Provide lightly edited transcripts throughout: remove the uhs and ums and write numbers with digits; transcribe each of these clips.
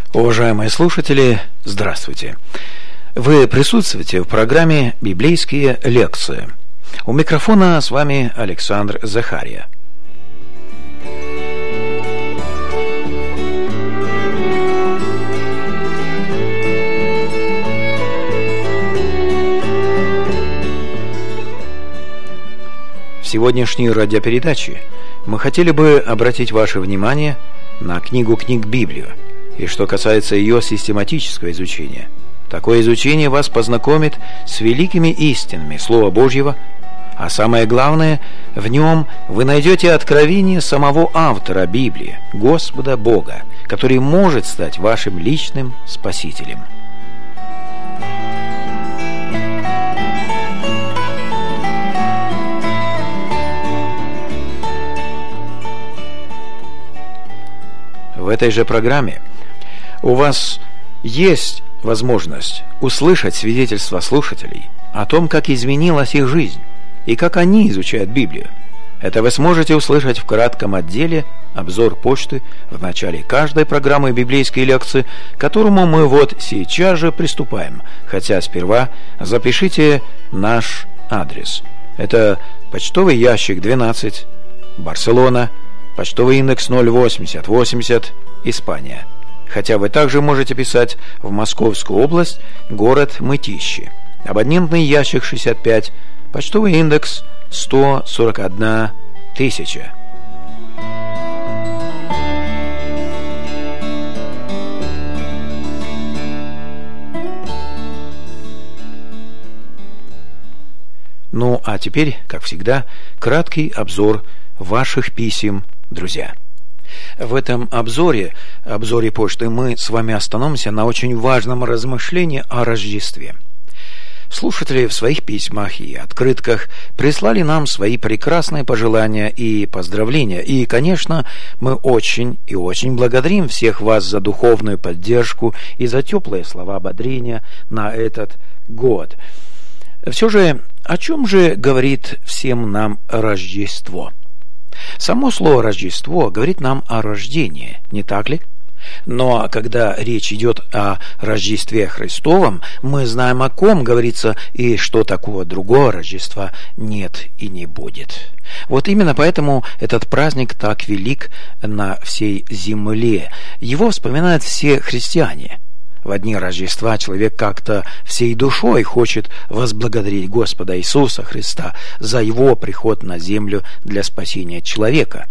Уважаемые слушатели, здравствуйте! Вы присутствуете в программе «Библейские лекции». У микрофона с вами Александр Захария. В сегодняшней радиопередаче мы хотели бы обратить ваше внимание на книгу книг Библию. И что касается ее систематического изучения, такое изучение вас познакомит с великими истинами Слова Божьего, а самое главное, в нем вы найдете откровение самого автора Библии, Господа Бога, который может стать вашим личным спасителем. В этой же программе у вас есть возможность услышать свидетельства слушателей о том, как изменилась их жизнь и как они изучают Библию. Это вы сможете услышать в кратком отделе «Обзор почты» в начале каждой программы библейской лекции, к которому мы вот сейчас же приступаем. Хотя сперва запишите наш адрес. Это почтовый ящик 12, Барселона, почтовый индекс 08080, Испания. Хотя вы также можете писать в Московскую область, город Мытищи. Абонентный ящик 65, почтовый индекс 141 тысяча. Ну, а теперь, как всегда, краткий обзор ваших писем, друзья. В этом обзоре почты, мы с вами остановимся на очень важном размышлении о Рождестве. Слушатели в своих письмах и открытках прислали нам свои прекрасные пожелания и поздравления. И, конечно, мы очень и очень благодарим всех вас за духовную поддержку и за теплые слова ободрения на этот год. Все же, о чем же говорит всем нам Рождество? Само слово «Рождество» говорит нам о рождении, не так ли? Но когда речь идет о Рождестве Христовом, мы знаем, о ком говорится, и что такого другого Рождества нет и не будет. Вот именно поэтому этот праздник так велик на всей земле. Его вспоминают все христиане. В дни Рождества человек как-то всей душой хочет возблагодарить Господа Иисуса Христа за Его приход на землю для спасения человека.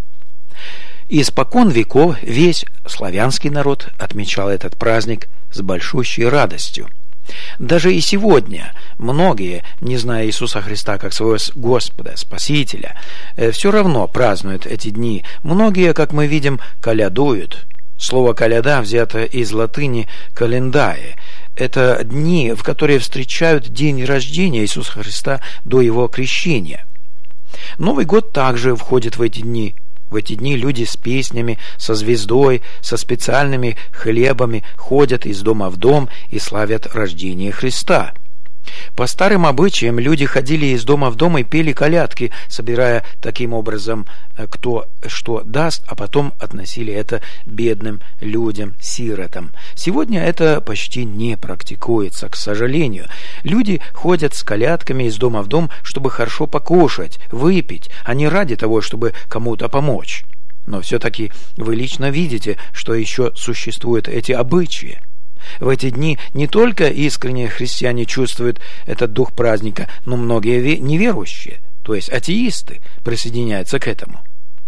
Испокон веков весь славянский народ отмечал этот праздник с большущей радостью. Даже и сегодня многие, не зная Иисуса Христа как своего Господа, Спасителя, все равно празднуют эти дни. Многие, как мы видим, колядуют. Слово «коляда» взято из латыни «календае». Это дни, в которые встречают день рождения Иисуса Христа до Его крещения. Новый год также входит в эти дни. В эти дни люди с песнями, со звездой, со специальными хлебами ходят из дома в дом и славят рождение Христа. По старым обычаям люди ходили из дома в дом и пели колядки, собирая таким образом кто что даст, а потом относили это бедным людям, сиротам. Сегодня это почти не практикуется, к сожалению. Люди ходят с колядками из дома в дом, чтобы хорошо покушать, выпить, а не ради того, чтобы кому-то помочь. Но все-таки вы лично видите, что еще существуют эти обычаи. В эти дни не только искренние христиане чувствуют этот дух праздника, но многие неверующие, то есть атеисты, присоединяются к этому.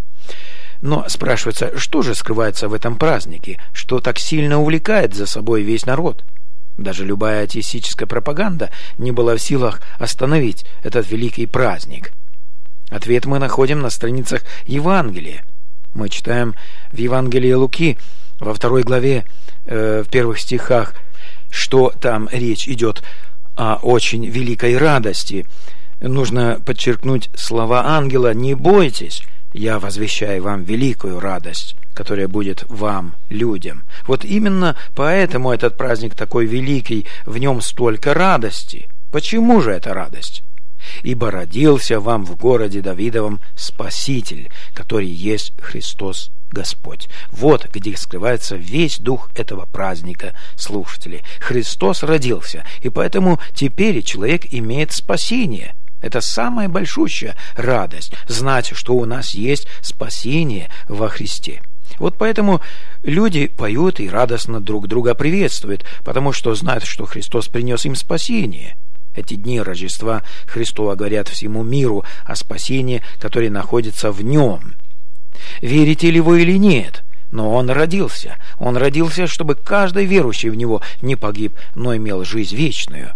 Но спрашивается, что же скрывается в этом празднике, что так сильно увлекает за собой весь народ? Даже любая атеистическая пропаганда не была в силах остановить этот великий праздник. Ответ мы находим на страницах Евангелия. Мы читаем в Евангелии Луки во 2 главе, в первых стихах, что там речь идет о очень великой радости. Нужно подчеркнуть слова ангела: «Не бойтесь, я возвещаю вам великую радость, которая будет вам, людям». Вот именно поэтому этот праздник такой великий, в нем столько радости. Почему же эта радость? ибо родился вам в городе Давидовом Спаситель, который есть Христос Господь». Вот где скрывается весь дух этого праздника, слушатели. Христос родился, и поэтому теперь человек имеет спасение. Это самая большущая радость, знать, что у нас есть спасение во Христе. Вот поэтому люди поют и радостно друг друга приветствуют, потому что знают, что Христос принес им спасение. Эти дни Рождества Христова говорят всему миру о спасении, которое находится в Нем. Верите ли вы или нет? Но Он родился. Он родился, чтобы каждый верующий в Него не погиб, но имел жизнь вечную.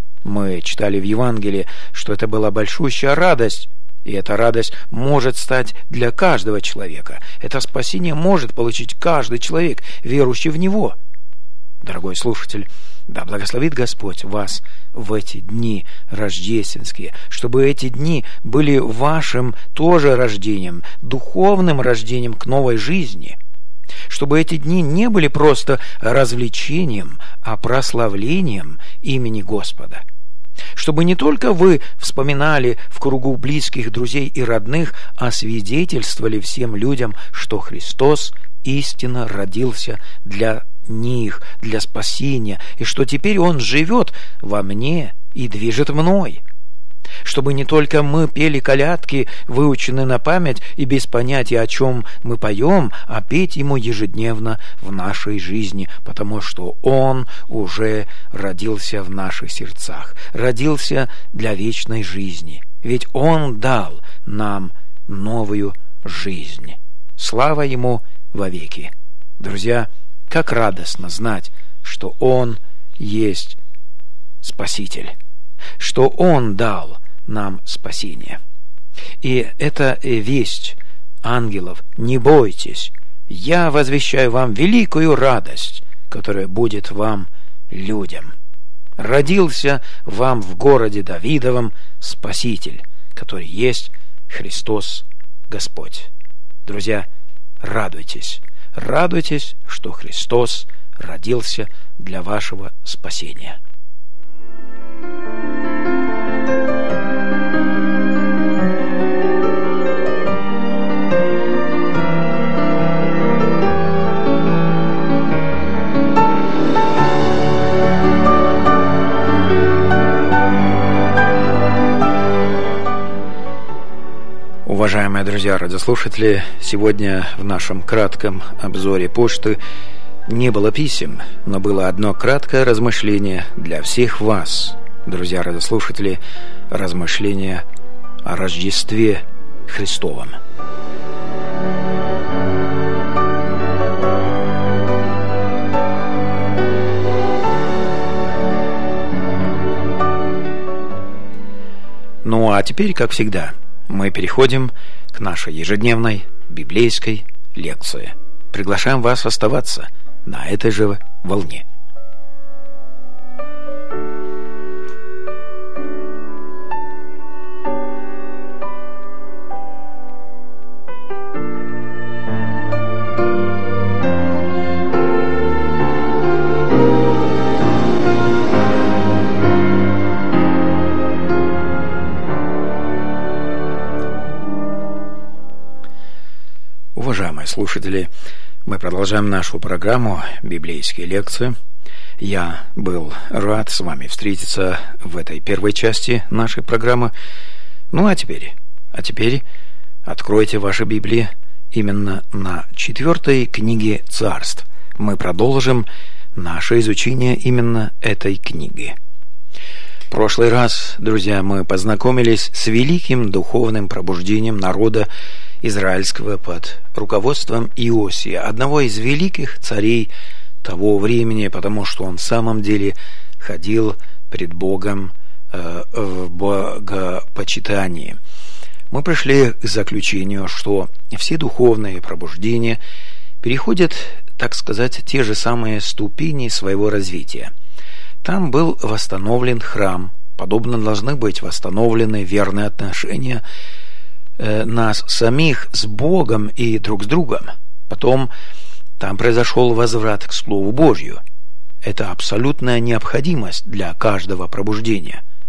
Мы читали в Евангелии, что это была большущая радость, и эта радость может стать для каждого человека. Это спасение может получить каждый человек, верующий в Него. Дорогой слушатель, да благословит Господь вас в эти дни рождественские, чтобы эти дни были вашим тоже рождением, духовным рождением к новой жизни, чтобы эти дни не были просто развлечением, а прославлением имени Господа. Чтобы не только вы вспоминали в кругу близких, друзей и родных, а свидетельствовали всем людям, что Христос истинно родился для них, для спасения, и что теперь Он живет во мне и движет мной. Чтобы не только мы пели колядки, выученные на память и без понятия, о чем мы поем, а петь Ему ежедневно в нашей жизни, потому что Он уже родился в наших сердцах, родился для вечной жизни, ведь Он дал нам новую жизнь. Слава Ему вовеки. Друзья, как радостно знать, что Он есть Спаситель, что Он дал нам спасение. И это весть ангелов: не бойтесь, я возвещаю вам великую радость, которая будет вам, людям. Родился вам в городе Давидовом Спаситель, который есть Христос Господь. Друзья, радуйтесь, радуйтесь, что Христос родился для вашего спасения. Уважаемые друзья, радиослушатели, сегодня в нашем кратком обзоре почты не было писем, но было одно краткое размышление для всех вас, друзья радиослушатели, размышление о Рождестве Христовом. Ну а теперь, как всегда, мы переходим к нашей ежедневной библейской лекции. Приглашаем вас оставаться на этой же волне. Уважаемые слушатели, мы продолжаем нашу программу «Библейские лекции». Я был рад с вами встретиться в этой первой части нашей программы. Ну а теперь откройте ваши Библии именно на 4 книге Царств. Мы продолжим наше изучение именно этой книги. В прошлый раз, друзья, мы познакомились с великим духовным пробуждением народа израильского под руководством Иосия, одного из великих царей того времени, потому что он в самом деле ходил пред Богом в богопочитании. Мы пришли к заключению, что все духовные пробуждения переходят, так сказать, те же самые ступени своего развития. Там был восстановлен храм, подобно должны быть восстановлены верные отношения нас самих с Богом и друг с другом. Потом там произошел возврат к Слову Божью. Это абсолютная необходимость для каждого пробуждения.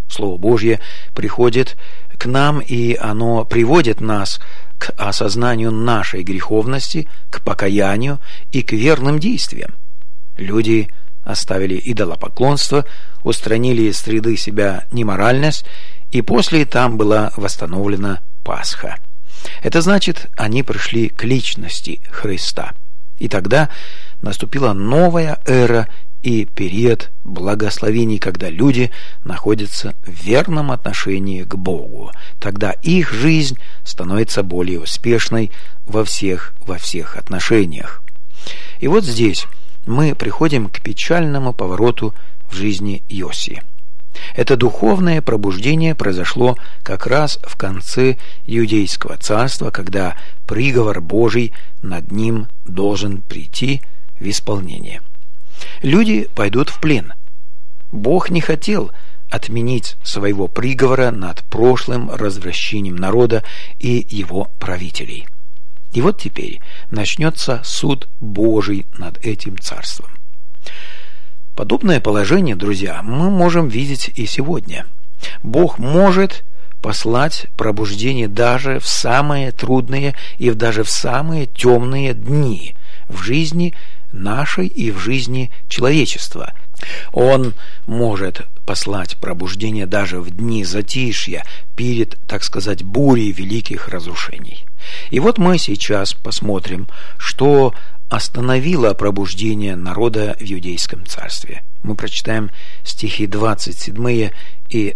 Слово Божье приходит к нам, и оно приводит нас к осознанию нашей греховности, к покаянию и к верным действиям. Люди оставили идолопоклонство, устранили из среды себя неморальность, и после там была восстановлена Пасха. Это значит, они пришли к личности Христа. И тогда наступила новая эра и период благословений, когда люди находятся в верном отношении к Богу. Тогда их жизнь становится более успешной во всех отношениях. И вот здесь мы приходим к печальному повороту в жизни Иосии. Это духовное пробуждение произошло как раз в конце Иудейского царства, когда приговор Божий над ним должен прийти в исполнение. Люди пойдут в плен. Бог не хотел отменить своего приговора над прошлым развращением народа и его правителей. И вот теперь начнется суд Божий над этим царством. Подобное положение, друзья, мы можем видеть и сегодня. Бог может послать пробуждение даже в самые трудные и даже в самые темные дни в жизни нашей и в жизни человечества. Он может послать пробуждение даже в дни затишья перед, так сказать, бурей великих разрушений. И вот мы сейчас посмотрим, что остановило пробуждение народа в Иудейском царстве. Мы прочитаем стихи 27 и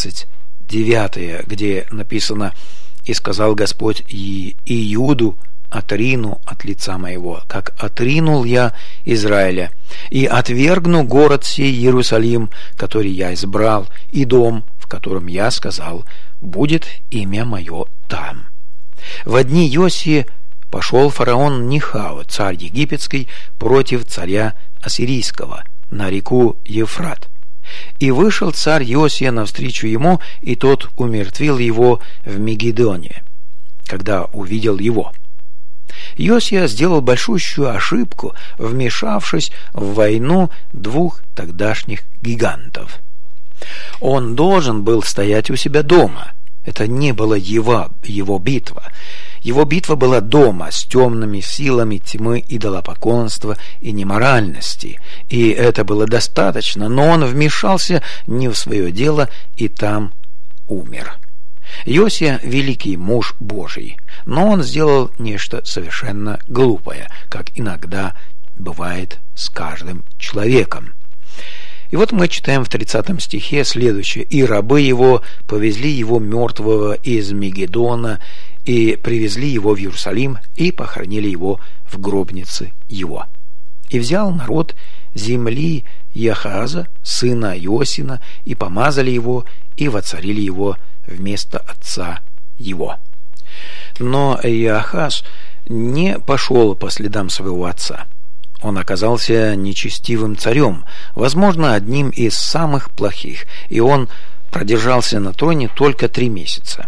29, где написано: «И сказал Господь Иуду: отрину от лица моего, как отринул я Израиля, и отвергну город сей Иерусалим, который я избрал, и дом, в котором я сказал: будет имя мое там». Во дни Иосии пошел фараон Нихао, царь египетский, против царя ассирийского на реку Ефрат. И вышел царь Иосия навстречу ему, и тот умертвил его в Мегидоне, когда увидел его. Иосия сделал большущую ошибку, вмешавшись в войну двух тогдашних гигантов. Он должен был стоять у себя дома. Это не была его битва. Его битва была дома с темными силами тьмы, идолопоклонства и неморальности. И это было достаточно, но он вмешался не в свое дело и там умер. Иосия – великий муж Божий, но он сделал нечто совершенно глупое, как иногда бывает с каждым человеком. И вот мы читаем в 30 стихе следующее: «И рабы его повезли его мертвого из Мегидона, и привезли его в Иерусалим, и похоронили его в гробнице его. И взял народ земли Иахаза, сына Иосина, и помазали его, и воцарили его вместо отца его». Но Иахаз не пошел по следам своего отца. Он оказался нечестивым царем, возможно, одним из самых плохих, и он продержался на троне только 3 месяца.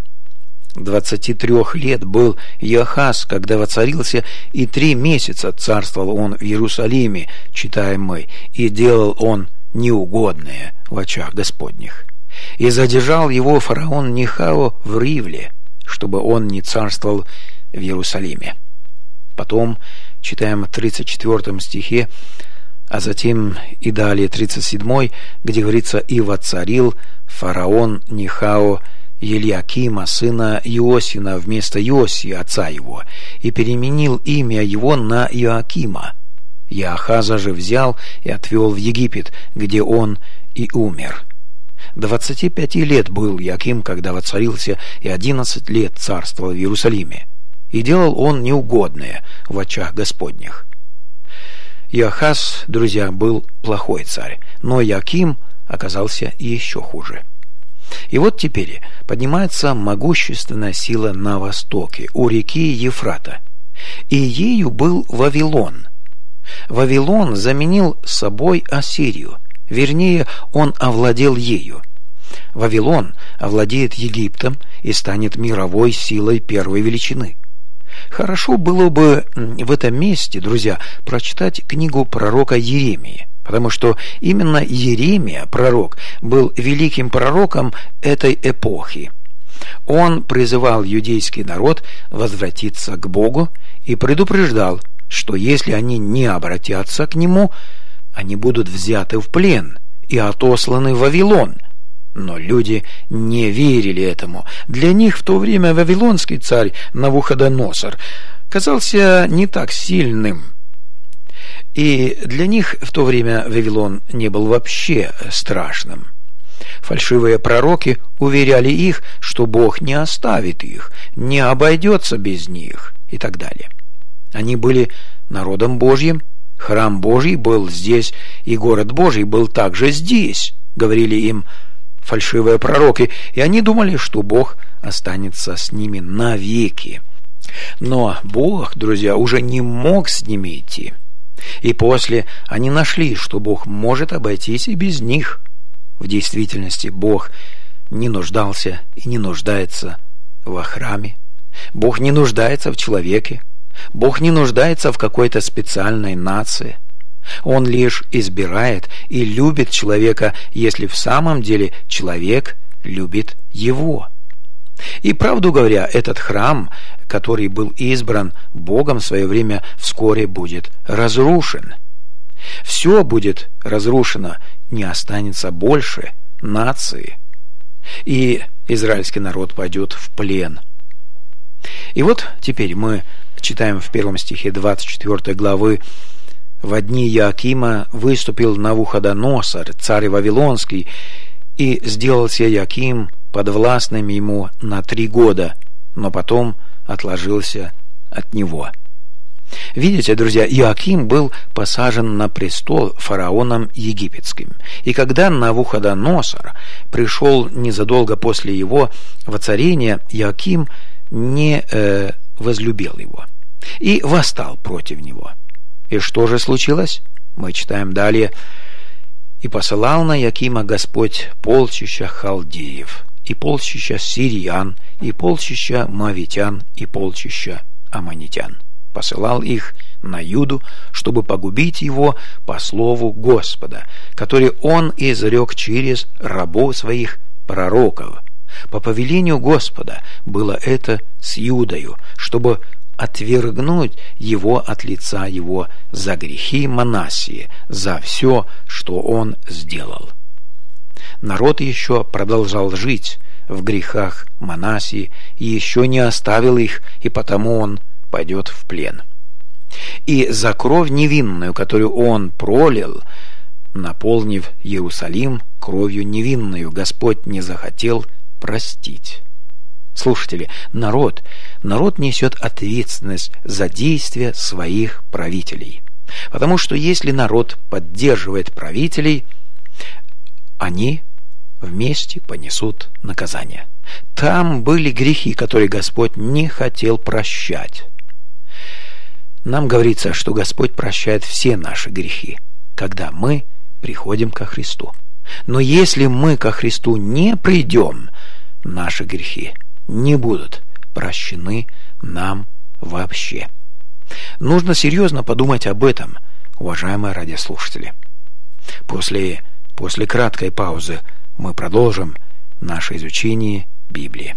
23 лет был Иахаз, когда воцарился, и 3 месяца царствовал он в Иерусалиме, читаем мы, и делал он неугодное в очах Господних. И задержал его фараон Нихао в Ривле, чтобы он не царствовал в Иерусалиме. Потом читаем в 34 стихе, а затем и далее 37, где говорится: «И воцарил фараон Нихао Елиакима, сына Иосина, вместо Иосии, отца его, и переменил имя его на Иоакима. Иоахаза же взял и отвел в Египет, где он и умер. 25 лет был Иоаким, когда воцарился, и 11 лет царствовал в Иерусалиме. И делал он неугодное в очах Господних». Иоахаз, друзья, был плохой царь, но Иоаким оказался еще хуже. И вот теперь поднимается могущественная сила на востоке, у реки Ефрата, и ею был Вавилон. Вавилон заменил собой Ассирию, вернее, он овладел ею. Вавилон овладеет Египтом и станет мировой силой первой величины. Хорошо было бы в этом месте, друзья, прочитать книгу пророка Иеремии. потому что именно Иеремия, пророк, был великим пророком этой эпохи. Он призывал иудейский народ возвратиться к Богу и предупреждал, что если они не обратятся к Нему, они будут взяты в плен и отосланы в Вавилон. Но люди не верили этому. Для них в то время вавилонский царь Навуходоносор казался не так сильным. И для них в то время Вавилон не был вообще страшным. Фальшивые пророки уверяли их, что Бог не оставит их, не обойдется без них и так далее. Они были народом Божьим, храм Божий был здесь, и город Божий был также здесь, говорили им фальшивые пророки, и они думали, что Бог останется с ними навеки. Но Бог, друзья, уже не мог с ними идти. И после они нашли, что Бог может обойтись и без них. В действительности Бог не нуждался и не нуждается во храме. Бог не нуждается в человеке. Бог не нуждается в какой-то специальной нации. Он лишь избирает и любит человека, если в самом деле человек любит его. И правду говоря, этот храм, который был избран Богом в свое время, вскоре будет разрушен. Все будет разрушено, не останется больше нации. И израильский народ пойдет в плен. И вот теперь мы читаем в 1 стихе 24 главы: «Во дни Иоакима выступил Навуходоносор, царь Вавилонский, и сделался Иоаким подвластным ему на 3 года, но потом отложился от него». Видите, друзья, Иоаким был посажен на престол фараоном египетским. И когда Навуходоносор пришел незадолго после его воцарения, Иоаким не возлюбил его и восстал против него. И что же случилось? Мы читаем далее: «И посылал на Иоакима Господь полчища халдеев, и полчища сириян, и полчища мавитян, и полчища аммонитян. Посылал их на Юду, чтобы погубить его по слову Господа, который он изрек через рабов своих пророков. По повелению Господа было это с Юдою, чтобы отвергнуть его от лица его за грехи Манассии, за все, что он сделал». Народ еще продолжал жить в грехах Манассии и еще не оставил их, и потому он пойдет в плен. И за кровь невинную, которую он пролил, наполнив Иерусалим кровью невинную, Господь не захотел простить. Слушатели, народ несет ответственность за действия своих правителей. Потому что если народ поддерживает правителей, они вместе понесут наказание. Там были грехи, которые Господь не хотел прощать. Нам говорится, что Господь прощает все наши грехи, когда мы приходим ко Христу. Но если мы ко Христу не придем, наши грехи не будут прощены нам вообще. Нужно серьезно подумать об этом, уважаемые радиослушатели. После краткой паузы мы продолжим наше изучение Библии.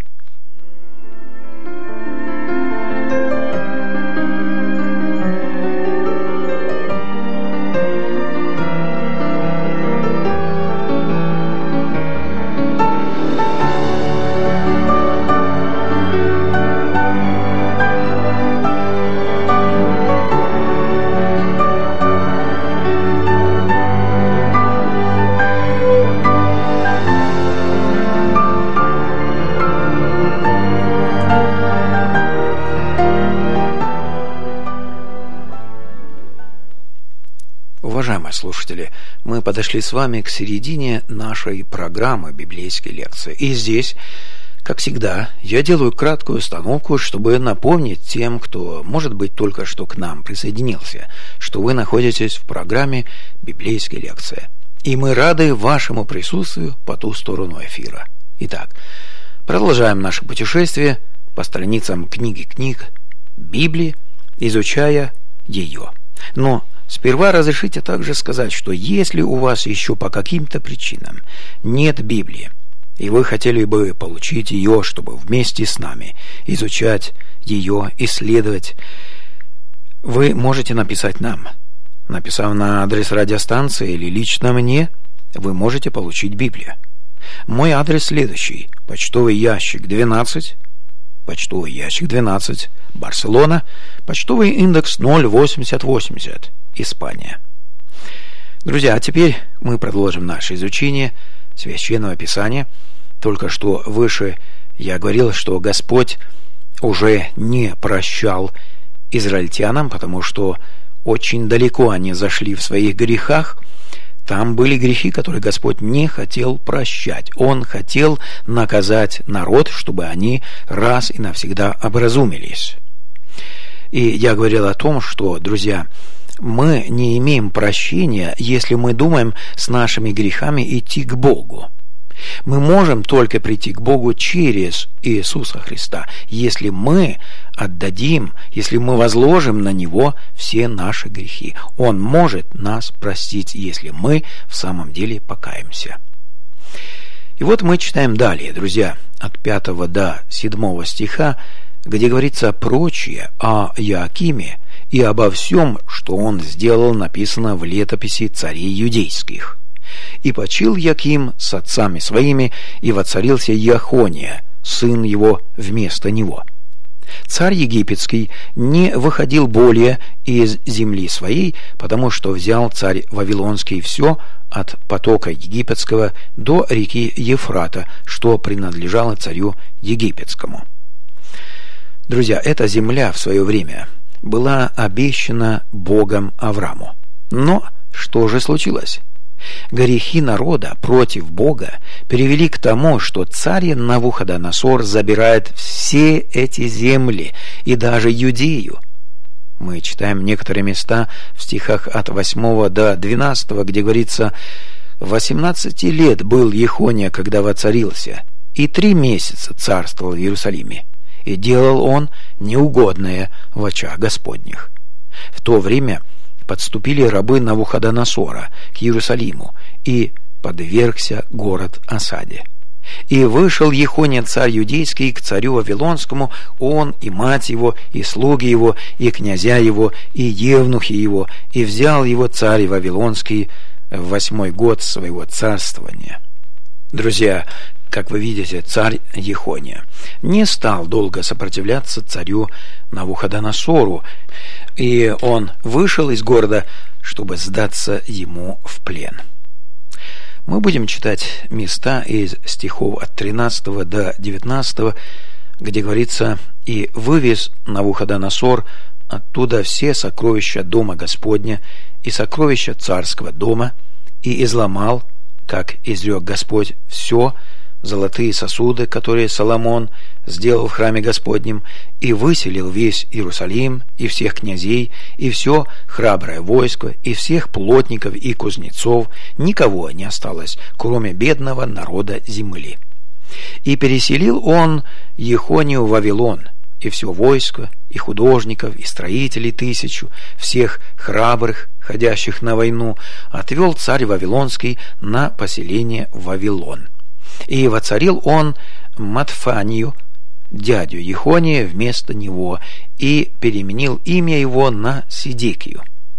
Уважаемые слушатели, мы подошли с вами к середине нашей программы библейской лекции. И здесь, как всегда, я делаю краткую остановку, чтобы напомнить тем, кто, может быть, только что к нам присоединился, что вы находитесь в программе библейской лекции. И мы рады вашему присутствию по ту сторону эфира. Итак, продолжаем наше путешествие по страницам книги книг Библии, изучая ее. Но сперва разрешите также сказать, что если у вас еще по каким-то причинам нет Библии, и вы хотели бы получить ее, чтобы вместе с нами изучать ее, исследовать, вы можете написать нам. Написав на адрес радиостанции или лично мне, вы можете получить Библию. Мой адрес следующий: почтовый ящик 12, Барселона, почтовый индекс 08080, Испания. Друзья, а теперь мы продолжим наше изучение Священного Писания. Только что выше я говорил, что Господь уже не прощал израильтянам, потому что очень далеко они зашли в своих грехах. Там были грехи, которые Господь не хотел прощать. Он хотел наказать народ, чтобы они раз и навсегда образумились. И я говорил о том, что, друзья, мы не имеем прощения, если мы думаем с нашими грехами идти к Богу. Мы можем только прийти к Богу через Иисуса Христа, если мы отдадим, если мы возложим на Него все наши грехи. Он может нас простить, если мы в самом деле покаемся. И вот мы читаем далее, друзья, от 5 до 7 стиха, где говорится прочее о Иоакиме и обо всем, что он сделал, написано в летописи царей юдейских. «И почил Иоаким с отцами своими, и воцарился Иехония, сын его, вместо него. Царь египетский не выходил более из земли своей, потому что взял царь Вавилонский все от потока египетского до реки Ефрата, что принадлежало царю египетскому». Друзья, эта земля в свое время была обещана Богом Аврааму. Но что же случилось? Грехи народа против Бога привели к тому, что царь Навуходоносор забирает все эти земли и даже Юдею. Мы читаем некоторые места в стихах от 8 до 12, где говорится: 18 лет был Иехония, когда воцарился, и 3 месяца царствовал в Иерусалиме, и делал он неугодное в очах Господних. В то время подступили рабы Навуходоносора к Иерусалиму, и подвергся город осаде. И вышел Иехония, царь юдейский, к царю Вавилонскому, он и мать его, и слуги его, и князья его, и евнухи его, и взял его царь Вавилонский в 8 год своего царствования. Друзья, как вы видите, царь Иехония не стал долго сопротивляться царю Навуходоносору, и он вышел из города, чтобы сдаться ему в плен. Мы будем читать места из стихов от 13 до 19, где говорится: «И вывез Навуходоносор оттуда все сокровища дома Господня и сокровища царского дома, и изломал, как изрек Господь, все золотые сосуды, которые Соломон сделал в храме Господнем, и выселил весь Иерусалим, и всех князей, и все храброе войско, и всех плотников и кузнецов, никого не осталось, кроме бедного народа земли. И переселил он Иехонию в Вавилон, и все войско, и художников, и строителей 1000, всех храбрых, ходящих на войну, отвел царь Вавилонский на поселение в Вавилон. И воцарил он Матфанию, дядю Иехония, вместо него, и переменил имя его на Сидекию.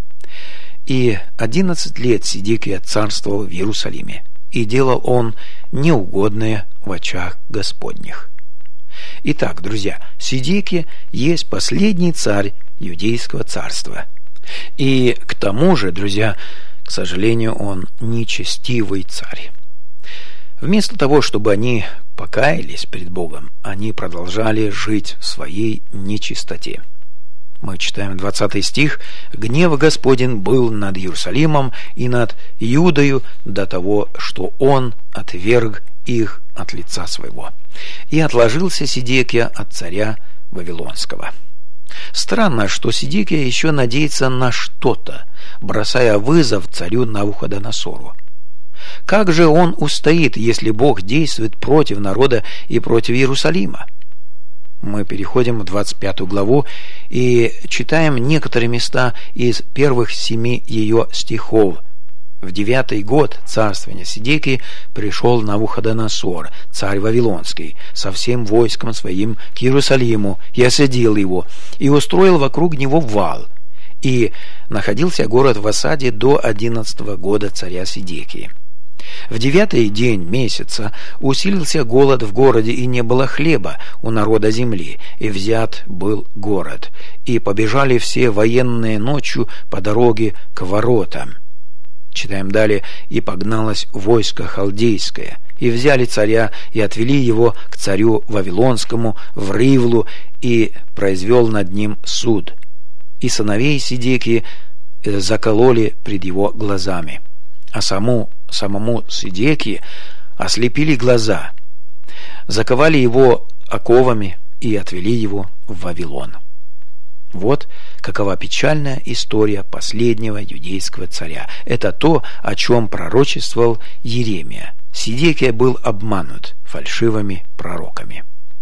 И 11 лет Сидекия царствовал в Иерусалиме, и делал он неугодное в очах Господних». Итак, друзья, Сидекия есть последний царь Иудейского царства. И к тому же, друзья, к сожалению, он нечестивый царь. Вместо того, чтобы они покаялись перед Богом, они продолжали жить в своей нечистоте. Мы читаем 20 стих: «Гнев Господень был над Иерусалимом и над Иудою до того, что он отверг их от лица своего. И отложился Сидекия от царя Вавилонского». Странно, что Сидекия еще надеется на что-то, бросая вызов царю Навуходоносору. Как же он устоит, если Бог действует против народа и против Иерусалима? Мы переходим в 25 главу и читаем некоторые места из первых 7 ее стихов. В 9-й год царствования Сидекии пришел Навуходоносор, царь Вавилонский, со всем войском своим к Иерусалиму, и осадил его, и устроил вокруг него вал. И находился город в осаде до 11-го года царя Сидекии. В 9-й день месяца усилился голод в городе, и не было хлеба у народа земли, и взят был город. И побежали все военные ночью по дороге к воротам. Читаем далее. «И погналось войско халдейское, и взяли царя, и отвели его к царю Вавилонскому в Ривлу, и произвел над ним суд. И сыновей Сидекии закололи пред его глазами, а самому Сидекии ослепили глаза, заковали его оковами и отвели его в Вавилон». Вот какова печальная история последнего иудейского царя. Это то, о чем пророчествовал Иеремия. Сидекия был обманут фальшивыми пророками.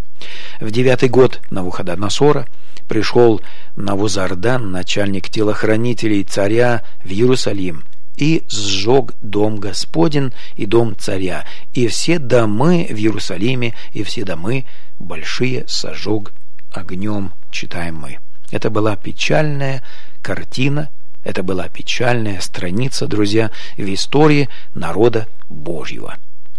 В 9-й год Навуходоносора пришел Навузардан, начальник телохранителей царя, в Иерусалим, и сжег дом Господень и дом царя, и все домы в Иерусалиме, и все домы большие сожег огнем, читаем мы. Это была печальная картина, это была печальная страница, друзья, в истории народа Божьего.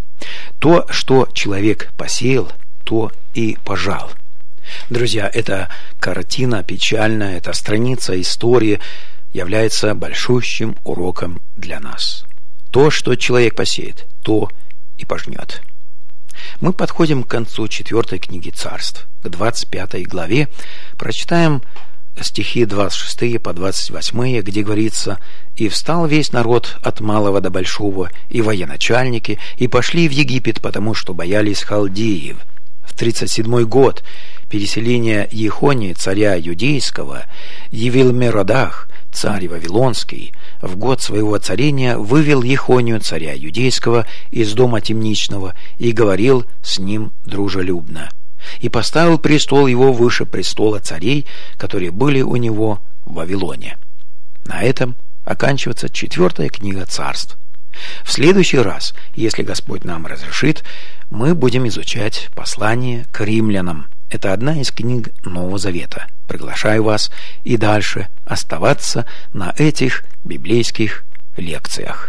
То, что человек посеял, то и пожал. Друзья, эта картина печальная, эта страница истории является большущим уроком для нас. То, что человек посеет, то и пожнет. Мы подходим к концу 4 книги Царств, к 25 главе, прочитаем стихи 26 по 28, где говорится: «И встал весь народ от малого до большого, и военачальники, и пошли в Египет, потому что боялись халдеев. В 37 год переселения Ехонии, царя Юдейского, Евилмеродах, царь Вавилонский, в год своего царения вывел Ехонию, царя Юдейского, из дома темничного и говорил с ним дружелюбно. И поставил престол его выше престола царей, которые были у него в Вавилоне». На этом оканчивается 4 книга Царств. В следующий раз, если Господь нам разрешит, мы будем изучать послание к римлянам. Это одна из книг Нового Завета. Приглашаю вас и дальше оставаться на этих библейских лекциях.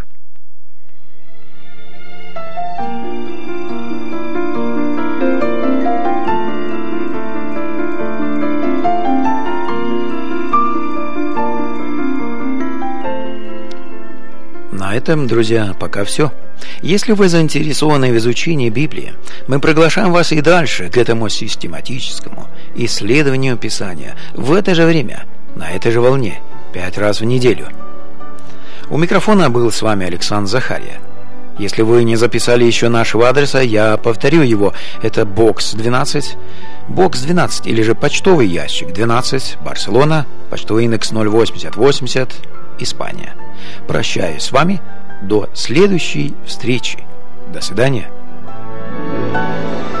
На этом, друзья, пока все. Если вы заинтересованы в изучении Библии, мы приглашаем вас и дальше к этому систематическому исследованию Писания в это же время, на этой же волне, 5 раз в неделю. У микрофона был с вами Александр Захария. Если вы не записали еще нашего адреса, я повторю его. Это бокс 12, или же почтовый ящик 12, Барселона, почтовый индекс 08080, Испания. Прощаюсь с вами до следующей встречи. До свидания.